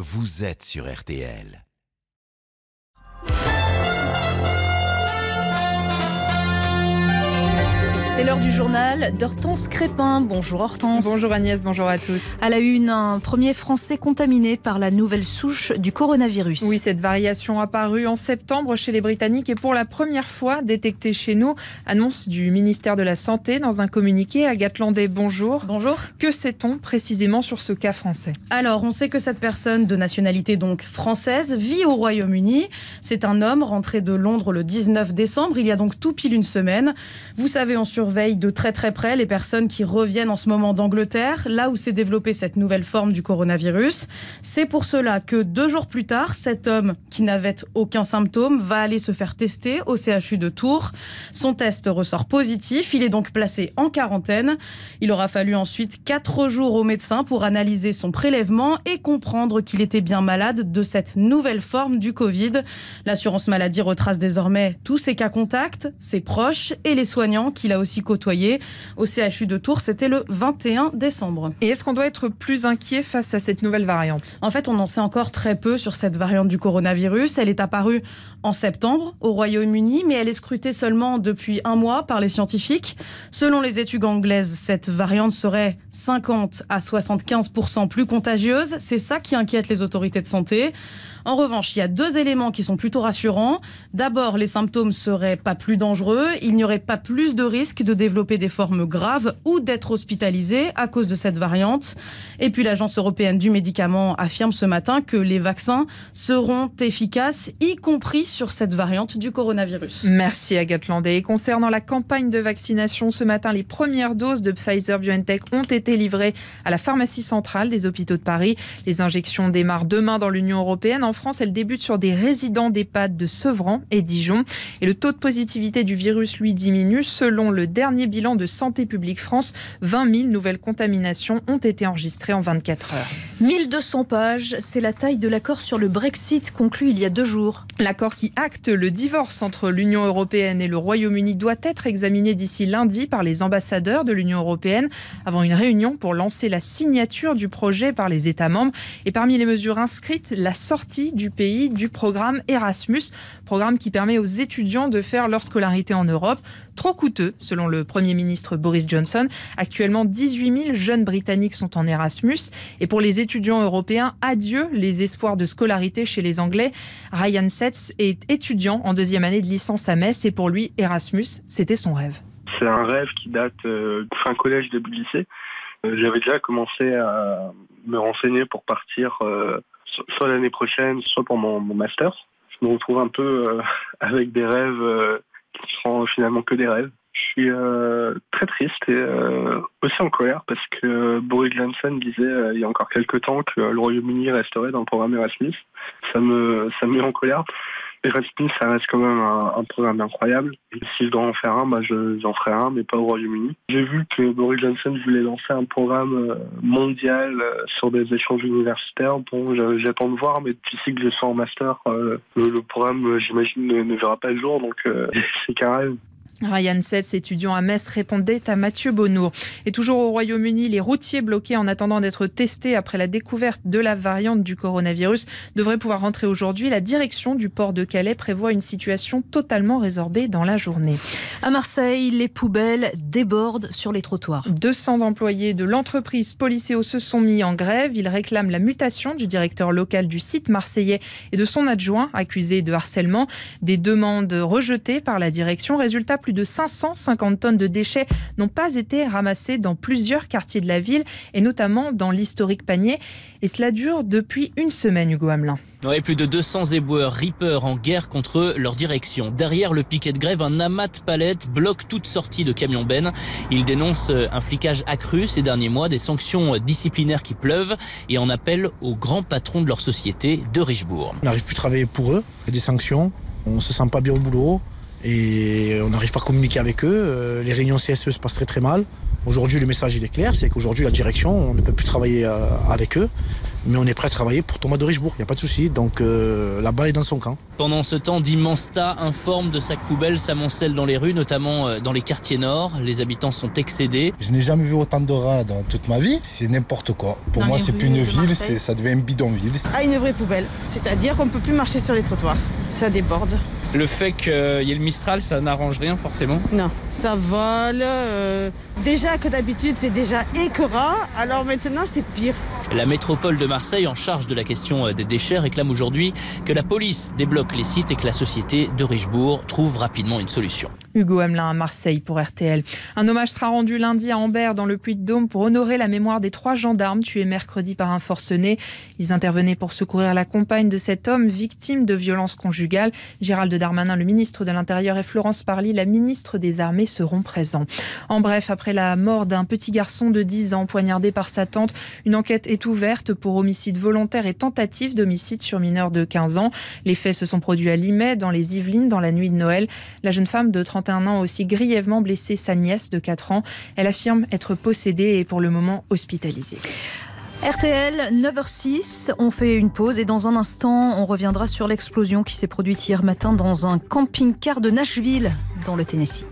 vous êtes sur RTL. C'est l'heure du journal d'Hortense Crépin. Bonjour Hortense. Bonjour Agnès, bonjour à tous. À la une, un premier Français contaminé par la nouvelle souche du coronavirus. Oui, cette variation apparue en septembre chez les Britanniques et pour la première fois détectée chez nous. Annonce du ministère de la Santé dans un communiqué. Agathe Landais, bonjour. Bonjour. Que sait-on précisément sur ce cas français ? Alors, on sait que cette personne de nationalité donc française vit au Royaume-Uni. C'est un homme rentré de Londres le 19 décembre, il y a donc tout pile une semaine. Vous savez, on surveille de très très près les personnes qui reviennent en ce moment d'Angleterre, là où s'est développée cette nouvelle forme du coronavirus. C'est pour cela que 2 jours plus tard, cet homme qui n'avait aucun symptôme va aller se faire tester au CHU de Tours. Son test ressort positif, il est donc placé en quarantaine. Il aura fallu ensuite 4 jours au médecin pour analyser son prélèvement et comprendre qu'il était bien malade de cette nouvelle forme du Covid. L'assurance maladie retrace désormais tous ses cas contacts, ses proches et les soignants qu'il a aussi côtoyés. Au CHU de Tours, c'était le 21 décembre. Et est-ce qu'on doit être plus inquiet face à cette nouvelle variante ? En fait, on en sait encore très peu sur cette variante du coronavirus. Elle est apparue en septembre au Royaume-Uni, mais elle est scrutée seulement depuis 1 mois par les scientifiques. Selon les études anglaises, cette variante serait 50 à 75% plus contagieuse. C'est ça qui inquiète les autorités de santé. En revanche, il y a 2 éléments qui sont plutôt rassurants. D'abord, les symptômes ne seraient pas plus dangereux. Il n'y aurait pas plus de risque de développer des formes graves ou d'être hospitalisé à cause de cette variante. Et puis, l'Agence européenne du médicament affirme ce matin que les vaccins seront efficaces, y compris sur cette variante du coronavirus. Merci Agathe Landais. Et concernant la campagne de vaccination, ce matin, les premières doses de Pfizer-BioNTech ont été livrées à la pharmacie centrale des hôpitaux de Paris. Les injections démarrent demain dans l'Union européenne. En France, elle débute sur des résidents d'EHPAD de Sevran et Dijon. Et le taux de positivité du virus, lui, diminue. Selon le dernier bilan de Santé publique France, 20 000 nouvelles contaminations ont été enregistrées en 24 heures. 1200 pages, c'est la taille de l'accord sur le Brexit conclu il y a 2 jours. L'accord qui acte le divorce entre l'Union européenne et le Royaume-Uni doit être examiné d'ici lundi par les ambassadeurs de l'Union européenne avant une réunion pour lancer la signature du projet par les États membres. Et parmi les mesures inscrites, la sortie du pays du programme Erasmus, programme qui permet aux étudiants de faire leur scolarité en Europe. Trop coûteux, selon le Premier ministre Boris Johnson. Actuellement, 18 000 jeunes Britanniques sont en Erasmus. Et pour les étudiants européens, adieu les espoirs de scolarité chez les Anglais. Ryan Setz est étudiant en 2e année de licence à Metz. Et pour lui, Erasmus, c'était son rêve. C'est un rêve qui date fin collège, début lycée. J'avais déjà commencé à me renseigner pour partir soit l'année prochaine, soit pour mon master. Je me retrouve un peu avec des rêves qui sont finalement que des rêves. Je suis très triste et aussi en colère parce que Boris Johnson disait il y a encore quelques temps que le Royaume-Uni resterait dans le programme Erasmus. Ça me met en colère. Erasmus, ça reste quand même un programme incroyable. Et si je dois en faire un, j'en ferai un, mais pas au Royaume-Uni. J'ai vu que Boris Johnson voulait lancer un programme mondial sur des échanges universitaires. Bon, j'attends de voir, mais d'ici que je sois en master, le programme, j'imagine, ne verra pas le jour, donc c'est qu'un rêve. Ryan Setz, étudiant à Metz, répondait à Mathieu Bonnour. Et toujours au Royaume-Uni, les routiers bloqués en attendant d'être testés après la découverte de la variante du coronavirus devraient pouvoir rentrer aujourd'hui. La direction du port de Calais prévoit une situation totalement résorbée dans la journée. À Marseille, les poubelles débordent sur les trottoirs. 200 employés de l'entreprise Policéo se sont mis en grève. Ils réclament la mutation du directeur local du site marseillais et de son adjoint accusé de harcèlement. Des demandes rejetées par la direction. Résultat, plus de 550 tonnes de déchets n'ont pas été ramassés dans plusieurs quartiers de la ville et notamment dans l'historique Panier. Et cela dure depuis une semaine, Hugo Hamelin. Ouais, plus de 200 éboueurs, rippers en guerre contre leur direction. Derrière le piquet de grève, un amas de palettes bloque toute sortie de camions bennes. Ils dénoncent un flicage accru ces derniers mois, des sanctions disciplinaires qui pleuvent et en appellent aux grands patrons de leur société de Richebourg. On n'arrive plus à travailler pour eux, il y a des sanctions, on se sent pas bien au boulot. Et on n'arrive pas à communiquer avec eux. Les réunions CSE se passent très très mal. Aujourd'hui, le message il est clair, c'est qu'aujourd'hui la direction, on ne peut plus travailler avec eux. Mais on est prêt à travailler pour Thomas de Richebourg, il n'y a pas de souci. Donc la balle est dans son camp. Pendant ce temps, d'immenses tas informes de sacs poubelles s'amoncellent dans les rues, notamment dans les quartiers nord. Les habitants sont excédés. Je n'ai jamais vu autant de rats dans toute ma vie. C'est n'importe quoi. Pour moi, c'est plus une ville, ça devient un bidonville. Ah, une vraie poubelle. C'est-à-dire qu'on ne peut plus marcher sur les trottoirs. Ça déborde. Le fait qu'il y ait le Mistral, ça n'arrange rien forcément. Non, ça vole. Déjà que d'habitude, c'est déjà écœurant. Alors maintenant, c'est pire. La métropole de Marseille, en charge de la question des déchets, réclame aujourd'hui que la police débloque les sites et que la société de Richebourg trouve rapidement une solution. Hugo Hamelin à Marseille pour RTL. Un hommage sera rendu lundi à Ambert dans le Puy-de-Dôme pour honorer la mémoire des 3 gendarmes tués mercredi par un forcené. Ils intervenaient pour secourir la compagne de cet homme victime de violences conjugales. Gérald Darmanin, le ministre de l'Intérieur, et Florence Parly, la ministre des Armées, seront présents. En bref, après la mort d'un petit garçon de 10 ans poignardé par sa tante, une enquête est ouverte pour homicide volontaire et tentative d'homicide sur mineur de 15 ans. Les faits se sont produits à Limay, dans les Yvelines, dans la nuit de Noël. La jeune femme de 31 ans a aussi grièvement blessé sa nièce de 4 ans. Elle affirme être possédée et est pour le moment hospitalisée. RTL, 9h06, on fait une pause et dans un instant, on reviendra sur l'explosion qui s'est produite hier matin dans un camping-car de Nashville, dans le Tennessee.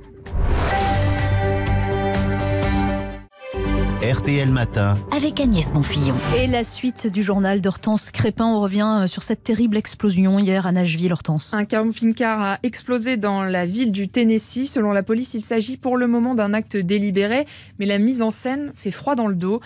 RTL Matin avec Agnès Bonfillon. Et la suite du journal d'Hortense Crépin, on revient sur cette terrible explosion hier à Nashville, Hortense. Un camping-car a explosé dans la ville du Tennessee. Selon la police, il s'agit pour le moment d'un acte délibéré, mais la mise en scène fait froid dans le dos.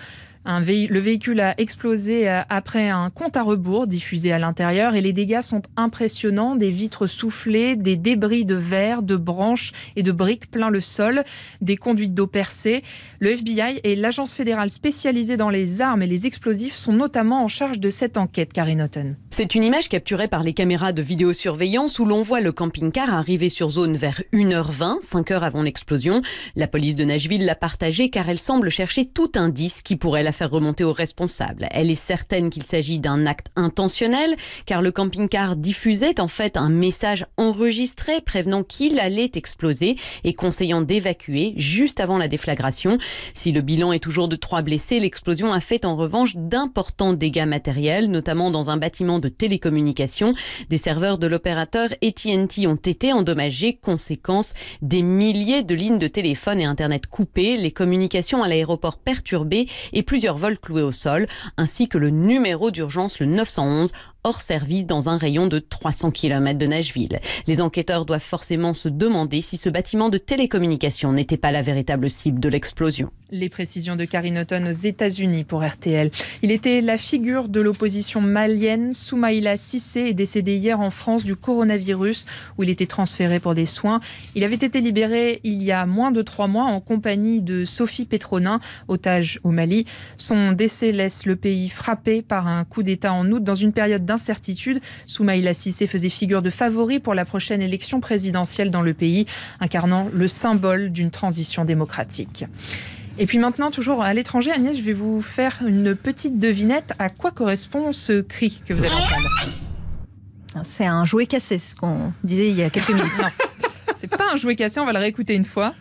Le véhicule a explosé après un compte à rebours diffusé à l'intérieur et les dégâts sont impressionnants. Des vitres soufflées, des débris de verre, de branches et de briques plein le sol, des conduites d'eau percées. Le FBI et l'agence fédérale spécialisée dans les armes et les explosifs sont notamment en charge de cette enquête, Karine Houghton. C'est une image capturée par les caméras de vidéosurveillance où l'on voit le camping-car arriver sur zone vers 1h20, 5 heures avant l'explosion. La police de Nashville l'a partagée car elle semble chercher tout indice qui pourrait la faire remonter aux responsables. Elle est certaine qu'il s'agit d'un acte intentionnel car le camping-car diffusait en fait un message enregistré prévenant qu'il allait exploser et conseillant d'évacuer juste avant la déflagration. Si le bilan est toujours de 3 blessés, l'explosion a fait en revanche d'importants dégâts matériels, notamment dans un bâtiment de télécommunications. Des serveurs de l'opérateur AT&T ont été endommagés, conséquence des milliers de lignes de téléphone et internet coupées, les communications à l'aéroport perturbées et plusieurs vols cloués au sol, ainsi que le numéro d'urgence, le 911, hors service dans un rayon de 300 km de Nashville. Les enquêteurs doivent forcément se demander si ce bâtiment de télécommunications n'était pas la véritable cible de l'explosion. Les précisions de Karine Houghton aux États-Unis pour RTL. Il était la figure de l'opposition malienne. Soumaïla Cissé est décédé hier en France du coronavirus où il était transféré pour des soins. Il avait été libéré il y a moins de 3 mois en compagnie de Sophie Petronin, otage au Mali. Son décès laisse le pays frappé par un coup d'État en août dans une période d'incertitude. Soumaïla Cissé faisait figure de favori pour la prochaine élection présidentielle dans le pays, incarnant le symbole d'une transition démocratique. Et puis maintenant, toujours à l'étranger, Agnès, je vais vous faire une petite devinette. À quoi correspond ce cri que vous allez entendre ? C'est un jouet cassé, c'est ce qu'on disait il y a quelques minutes. Non, c'est pas un jouet cassé, on va le réécouter une fois.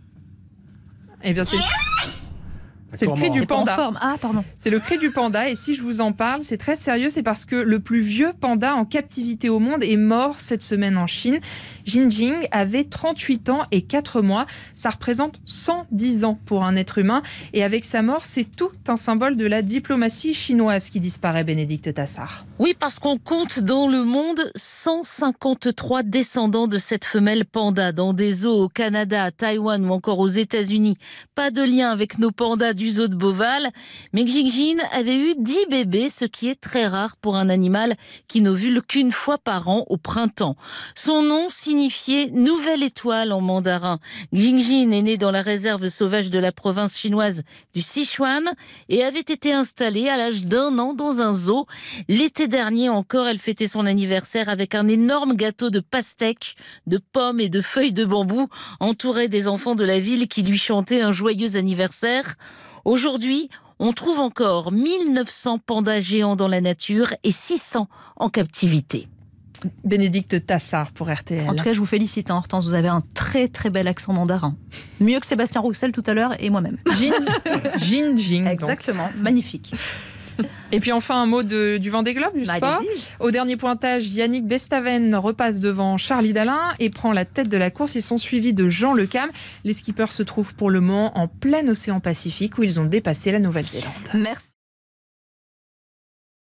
Eh bien, c'est le cri du panda. Ah, pardon. C'est le cri du panda et si je vous en parle, c'est très sérieux, c'est parce que le plus vieux panda en captivité au monde est mort cette semaine en Chine. Jinjing avait 38 ans et 4 mois. Ça représente 110 ans pour un être humain. Et avec sa mort, c'est tout un symbole de la diplomatie chinoise qui disparaît, Bénédicte Tassard. Oui, parce qu'on compte dans le monde 153 descendants de cette femelle panda dans des zoos au Canada, à Taïwan ou encore aux États-Unis. Pas de lien avec nos pandas du zoo de Beauval. Mais Jinjing avait eu 10 bébés, ce qui est très rare pour un animal qui n'ovule qu'une fois par an au printemps. Son nom signifiait nouvelle étoile en mandarin. Jinjing est né dans la réserve sauvage de la province chinoise du Sichuan et avait été installée à l'âge d'1 an dans un zoo. L'été dernier encore, elle fêtait son anniversaire avec un énorme gâteau de pastèques, de pommes et de feuilles de bambou, entouré des enfants de la ville qui lui chantaient un joyeux anniversaire. Aujourd'hui, on trouve encore 1900 pandas géants dans la nature et 600 en captivité. Bénédicte Tassard pour RTL. En tout cas, je vous félicite, Hortense, vous avez un très très bel accent mandarin. Mieux que Sébastien Roussel tout à l'heure et moi-même. Jinjing. Exactement, magnifique. Et puis enfin, un mot du Vendée Globe, du sport. Au dernier pointage, Yannick Bestaven repasse devant Charlie Dalin et prend la tête de la course. Ils sont suivis de Jean Lecam. Les skippers se trouvent pour le moment en plein océan Pacifique où ils ont dépassé la Nouvelle-Zélande. Merci.